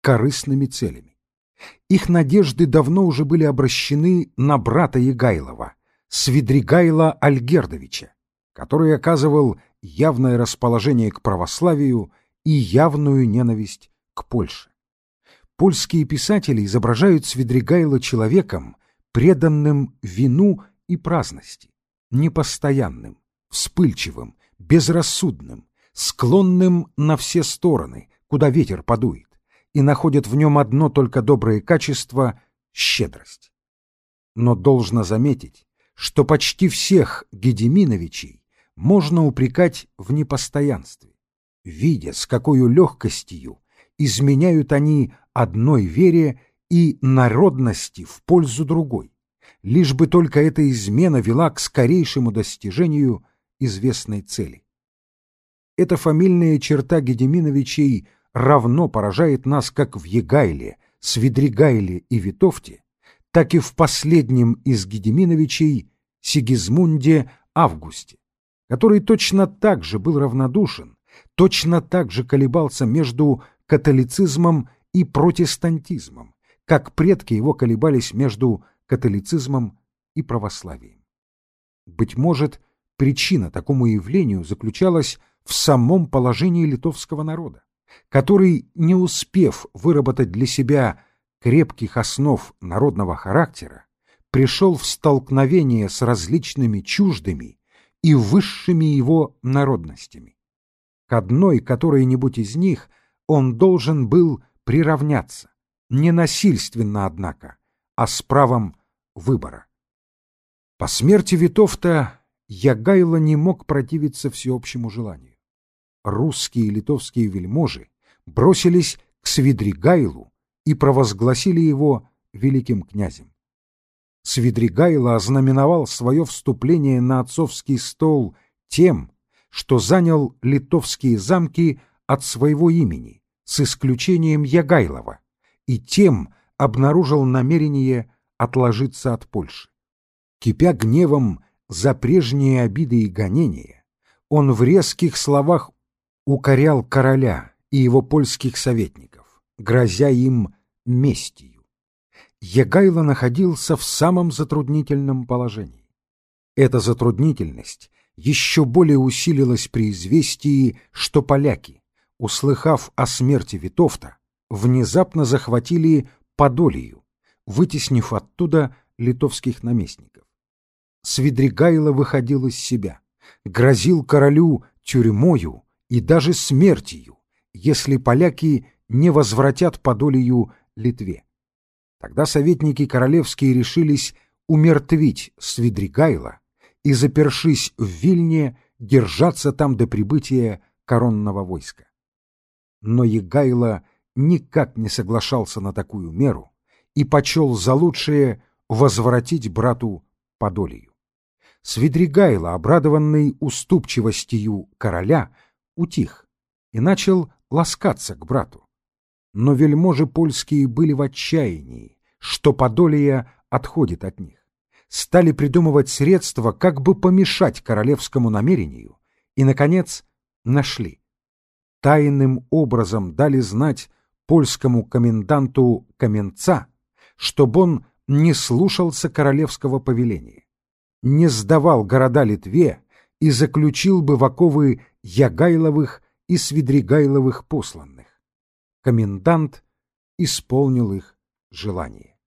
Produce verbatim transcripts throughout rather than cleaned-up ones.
корыстными целями. Их надежды давно уже были обращены на брата Егайлова, Свидригайла Альгердовича, который оказывал явное расположение к православию и явную ненависть к Польше. Польские писатели изображают Свидригайла человеком, преданным вину и праздности, непостоянным, вспыльчивым, безрассудным, склонным на все стороны, куда ветер подует, и находят в нем одно только доброе качество — щедрость. Но должно заметить, что почти всех Гедеминовичей можно упрекать в непостоянстве, видя, с какой легкостью изменяют они одной вере и народности в пользу другой, лишь бы только эта измена вела к скорейшему достижению известной цели. Эта фамильная черта Гедеминовичей равно поражает нас как в Егайле, Свидригайле и Витовте, так и в последнем из Гедеминовичей Сигизмунде Августе, который точно так же был равнодушен, точно так же колебался между католицизмом и протестантизмом, как предки его колебались между католицизмом и православием. Быть может, причина такому явлению заключалась в самом положении литовского народа, который, не успев выработать для себя крепких основ народного характера, пришел в столкновение с различными чуждыми и высшими его народностями. К одной которой-нибудь из них он должен был приравняться, не насильственно, однако, а с правом выбора. По смерти Витовта Егайло не мог противиться всеобщему желанию. Русские и литовские вельможи бросились к Свидригайлу и провозгласили его великим князем. Свидригайло ознаменовал свое вступление на отцовский стол тем, что занял литовские замки от своего имени, с исключением Егайлова, и тем обнаружил намерение отложиться от Польши. Кипя гневом за прежние обиды и гонения, он в резких словах укорял короля и его польских советников, грозя им местью. Егайло находился в самом затруднительном положении. Эта затруднительность еще более усилилась при известии, что поляки, услыхав о смерти Витовта, внезапно захватили Подолию, вытеснив оттуда литовских наместников. Свидригайло выходил из себя, грозил королю тюрьмою и даже смертью, если поляки не возвратят Подолию Литве. Тогда советники королевские решились умертвить Свидригайла и, запершись в Вильне, держаться там до прибытия коронного войска. Но Егайло никак не соглашался на такую меру и почел за лучшее возвратить брату Подолию. Свидригайло, обрадованный уступчивостью короля, утих и начал ласкаться к брату. Но вельможи польские были в отчаянии, что Подолия отходит от них. Стали придумывать средства, как бы помешать королевскому намерению, и, наконец, нашли. Тайным образом дали знать польскому коменданту Каменца, чтобы он не слушался королевского повеления, не сдавал города Литве и заключил бы в оковы Ягайловых и Свидригайловых посланных. Комендант исполнил их желание.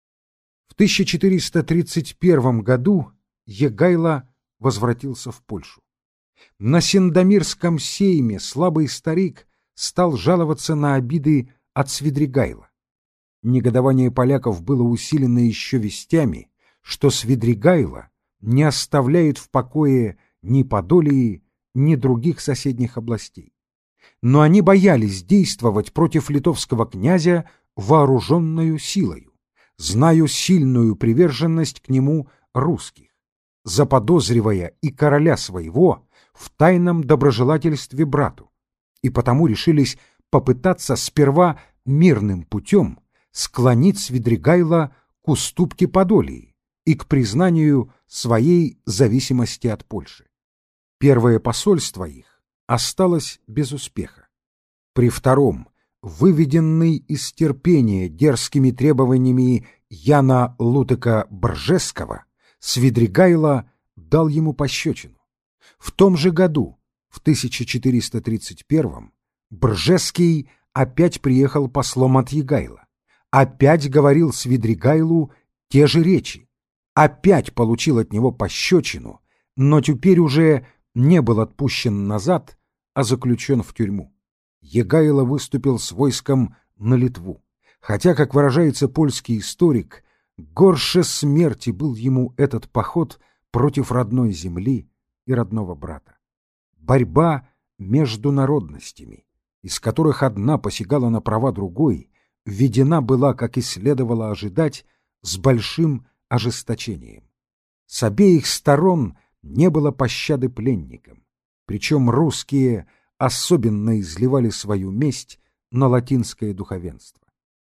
В тысяча четыреста тридцать первом году Егайло возвратился в Польшу. На Сендомирском сейме слабый старик стал жаловаться на обиды от Свидригайла. Негодование поляков было усилено еще вестями, что Свидригайло не оставляет в покое ни Подолии, ни других соседних областей. Но они боялись действовать против литовского князя вооруженную силою, знаю сильную приверженность к нему русских, заподозривая и короля своего в тайном доброжелательстве брату, и потому решились попытаться сперва мирным путем склонить Свидригайла к уступке Подолии и к признанию своей зависимости от Польши. Первое посольство их осталось без успеха. При втором, выведенный из терпения дерзкими требованиями Яна Лутека-Бржеского, Свидригайло дал ему пощечину. В том же году, в тысяча четыреста тридцать первом, Бржеский опять приехал послом от Егайла, опять говорил Свидригайлу те же речи, опять получил от него пощечину, но теперь уже не был отпущен назад, а заключен в тюрьму. Егайло выступил с войском на Литву, хотя, как выражается польский историк, горше смерти был ему этот поход против родной земли и родного брата. Борьба между народностями, из которых одна посягала на права другой, введена была, как и следовало ожидать, с большим ожесточением. С обеих сторон не было пощады пленникам, причем русские особенно изливали свою месть на латинское духовенство.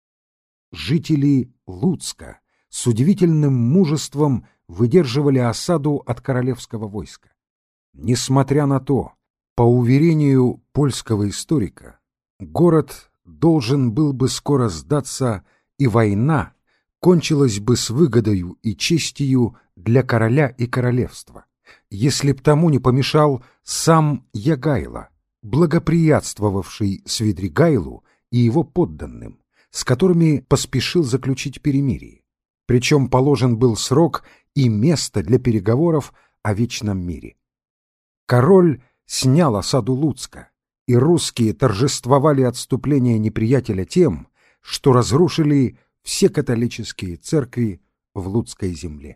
Жители Луцка с удивительным мужеством выдерживали осаду от королевского войска. Несмотря на то, по уверению польского историка, город должен был бы скоро сдаться, и война кончилась бы с выгодою и честью для короля и королевства, если б тому не помешал сам Егайло, благоприятствовавший Свидригайлу и его подданным, с которыми поспешил заключить перемирие. Причем положен был срок и место для переговоров о вечном мире. Король снял осаду Луцка, и русские торжествовали отступление неприятеля тем, что разрушили все католические церкви в Луцкой земле.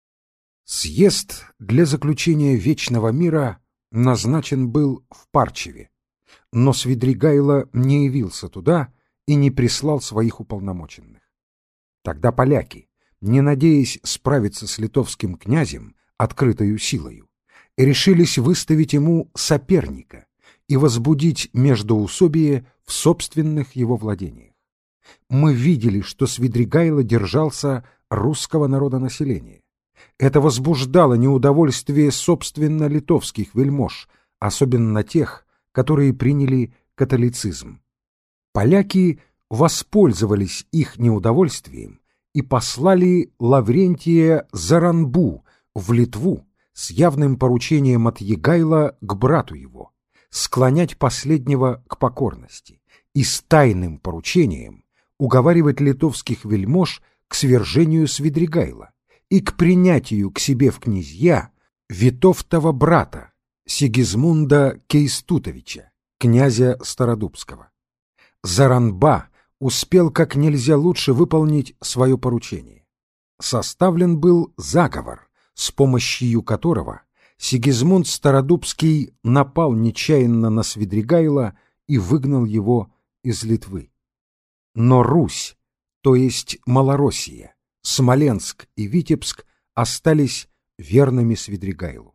Съезд для заключения вечного мира назначен был в Парчеве, но Свидригайло не явился туда и не прислал своих уполномоченных. Тогда поляки, не надеясь справиться с литовским князем открытою силою, решились выставить ему соперника и возбудить междоусобие в собственных его владениях. Мы видели, что Свидригайло держался русского народонаселения. Это возбуждало неудовольствие собственно литовских вельмож, особенно тех, которые приняли католицизм. Поляки воспользовались их неудовольствием и послали Лаврентия Заранбу в Литву с явным поручением от Егайла к брату его, склонять последнего к покорности, и с тайным поручением уговаривать литовских вельмож к свержению Свидригайла и к принятию к себе в князья Витовтова брата Сигизмунда Кейстутовича, князя Стародубского. Заранба успел как нельзя лучше выполнить свое поручение. Составлен был заговор, с помощью которого Сигизмунд Стародубский напал нечаянно на Свидригайла и выгнал его из Литвы. Но Русь, то есть Малороссия, Смоленск и Витебск остались верными Свидригайлу.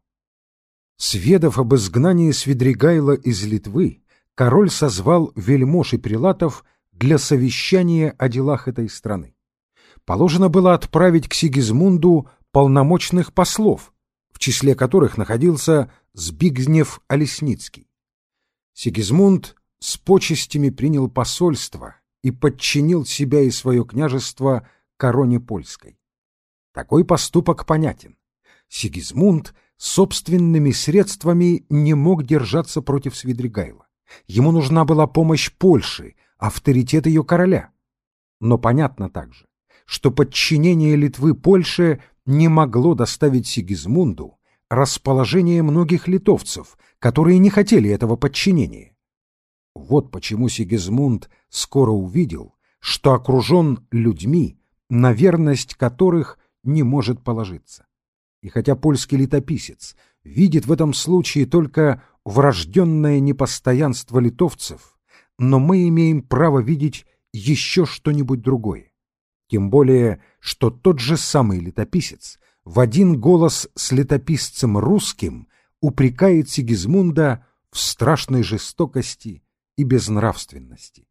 Сведав об изгнании Свидригайла из Литвы, король созвал вельмож и прилатов для совещания о делах этой страны. Положено было отправить к Сигизмунду полномочных послов, в числе которых находился Збигнев Олесницкий. Сигизмунд с почестями принял посольство и подчинил себя и свое княжество короне польской. Такой поступок понятен. Сигизмунд собственными средствами не мог держаться против Свидригайла. Ему нужна была помощь Польши, авторитет ее короля. Но понятно также, что подчинение Литвы Польше не могло доставить Сигизмунду расположение многих литовцев, которые не хотели этого подчинения. Вот почему Сигизмунд скоро увидел, что окружен людьми, на верность которых не может положиться. И хотя польский летописец видит в этом случае только врожденное непостоянство литовцев, но мы имеем право видеть еще что-нибудь другое. Тем более, что тот же самый летописец в один голос с летописцем русским упрекает Сигизмунда в страшной жестокости и безнравственности.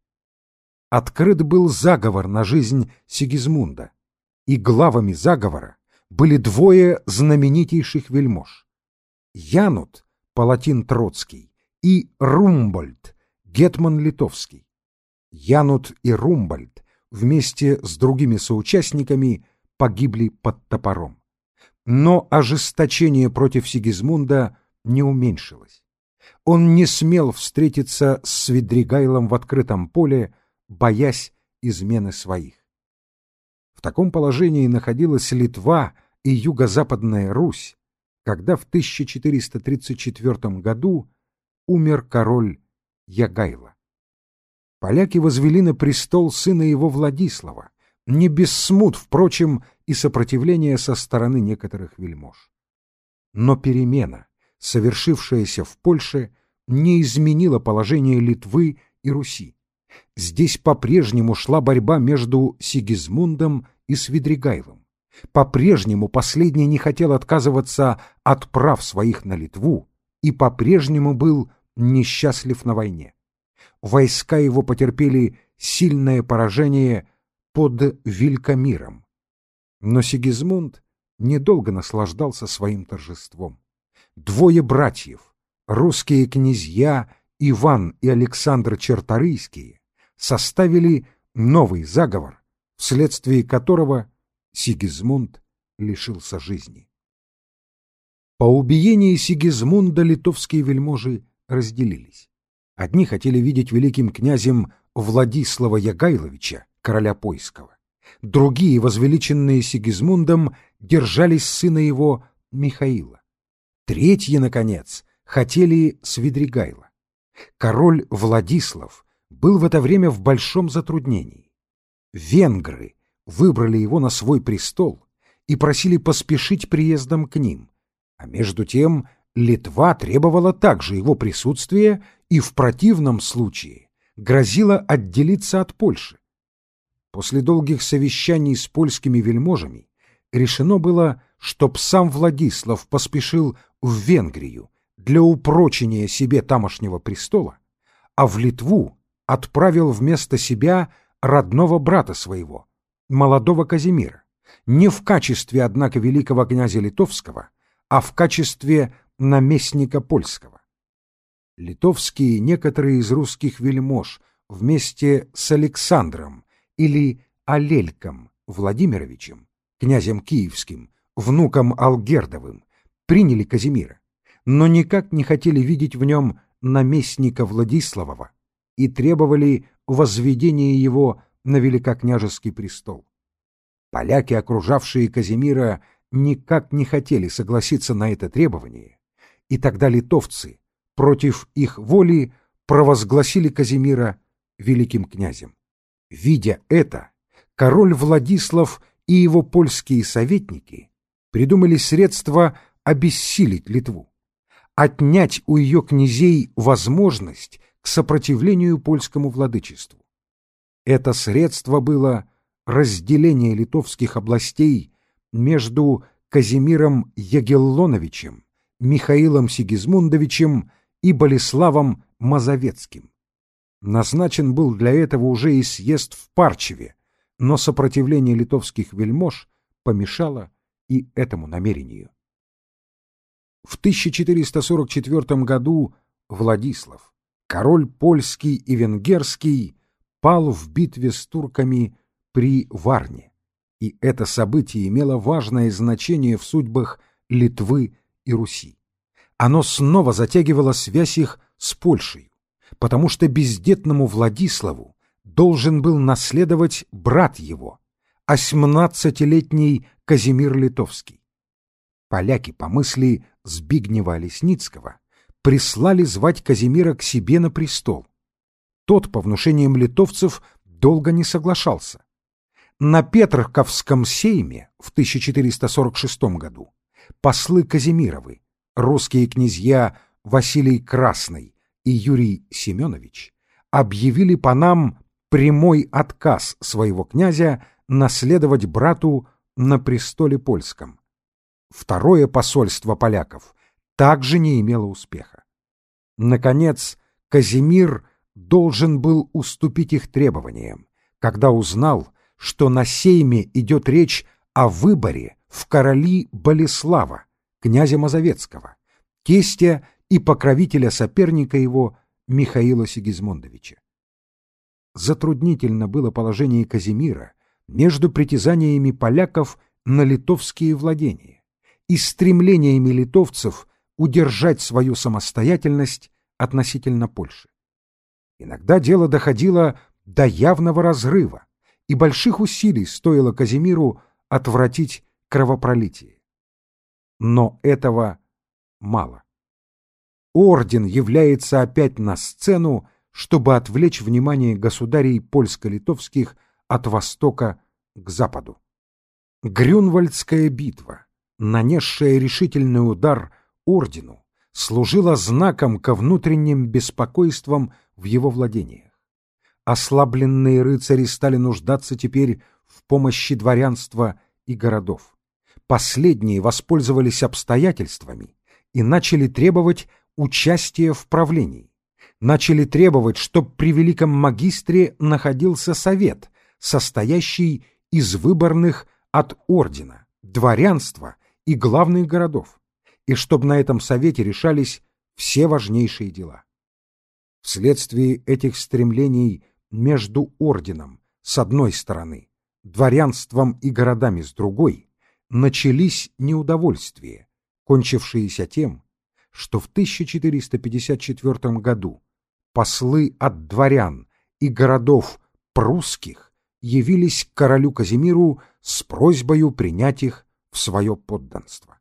Открыт был заговор на жизнь Сигизмунда, и главами заговора были двое знаменитейших вельмож: Янут, палатин Троцкий, и Румбольд, гетман литовский. Янут и Румбольд вместе с другими соучастниками погибли под топором. Но ожесточение против Сигизмунда не уменьшилось. Он не смел встретиться с Свидригайлом в открытом поле, боясь измены своих. В таком положении находилась Литва и Юго-Западная Русь, когда в тысяча четыреста тридцать четвёртом году умер король Ягайло. Поляки возвели на престол сына его Владислава, не без смут, впрочем, и сопротивления со стороны некоторых вельмож. Но перемена, совершившаяся в Польше, не изменила положение Литвы и Руси. Здесь по-прежнему шла борьба между Сигизмундом и Свидригайлом. По-прежнему последний не хотел отказываться от прав своих на Литву и по-прежнему был несчастлив на войне. Войска его потерпели сильное поражение под Вилькамиром. Но Сигизмунд недолго наслаждался своим торжеством. Двое братьев, русские князья Иван и Александр Черторийские, составили новый заговор, вследствие которого Сигизмунд лишился жизни. По убиении Сигизмунда литовские вельможи разделились. Одни хотели видеть великим князем Владислава Ягайловича, короля польского. Другие, возвеличенные Сигизмундом, держались сына его Михаила. Третьи, наконец, хотели Свидригайла. Король Владислав был в это время в большом затруднении. Венгры выбрали его на свой престол и просили поспешить приездом к ним, а между тем Литва требовала также его присутствия и в противном случае грозила отделиться от Польши. После долгих совещаний с польскими вельможами решено было, чтоб сам Владислав поспешил в Венгрию для упрочения себе тамошнего престола, а в Литву отправил вместо себя родного брата своего, молодого Казимира, не в качестве, однако, великого князя литовского, а в качестве наместника польского. Литовские некоторые из русских вельмож вместе с Александром или Алельком Владимировичем, князем киевским, внуком Алгердовым, приняли Казимира, но никак не хотели видеть в нем наместника Владиславова и требовали возведения его на великокняжеский престол. Поляки, окружавшие Казимира, никак не хотели согласиться на это требование, и тогда литовцы против их воли провозгласили Казимира великим князем. Видя это, король Владислав и его польские советники придумали средства обессилить Литву, отнять у ее князей возможность к сопротивлению польскому владычеству. Это средство было разделение литовских областей между Казимиром Ягеллоновичем, Михаилом Сигизмундовичем и Болеславом Мазовецким. Назначен был для этого уже и съезд в Парчеве, но сопротивление литовских вельмож помешало и этому намерению. В тысяча четыреста сорок четвёртом году Владислав, король польский и венгерский, пал в битве с турками при Варне, и это событие имело важное значение в судьбах Литвы и Руси. Оно снова затягивало связь их с Польшей, потому что бездетному Владиславу должен был наследовать брат его, осьмнадцатилетний Казимир Литовский. Поляки, по мысли Збигнева Лесницкого, прислали звать Казимира к себе на престол. Тот, по внушениям литовцев, долго не соглашался. На Петраковском сейме в тысяча четыреста сорок шестом году послы Казимировы, русские князья Василий Красный и Юрий Семенович, объявили панам прямой отказ своего князя наследовать брату на престоле польском. Второе посольство поляков также не имело успеха. Наконец, Казимир должен был уступить их требованиям, когда узнал, что на сейме идет речь о выборе в короли Болеслава, князя Мазовецкого, тестя и покровителя соперника его Михаила Сигизмундовича. затруднительно было положение Казимира между притязаниями поляков на литовские владения и стремлениями литовцев удержать свою самостоятельность относительно Польши. Иногда дело доходило до явного разрыва, и больших усилий стоило Казимиру отвратить кровопролитие. Но этого мало. Орден является опять на сцену, чтобы отвлечь внимание государей польско-литовских от востока к западу. Грюнвальдская битва, нанесшая решительный удар ордену, служила знаком ко внутренним беспокойствам в его владениях. Ослабленные рыцари стали нуждаться теперь в помощи дворянства и городов. Последние воспользовались обстоятельствами и начали требовать участия в правлении. Начали требовать, чтобы при великом магистре находился совет, состоящий из выборных от ордена, дворянства и главных городов, и чтобы на этом совете решались все важнейшие дела. Вследствие этих стремлений между орденом с одной стороны, дворянством и городами с другой, начались неудовольствия, кончившиеся тем, что в тысяча четыреста пятьдесят четвёртом году послы от дворян и городов прусских явились к королю Казимиру с просьбою принять их в свое подданство.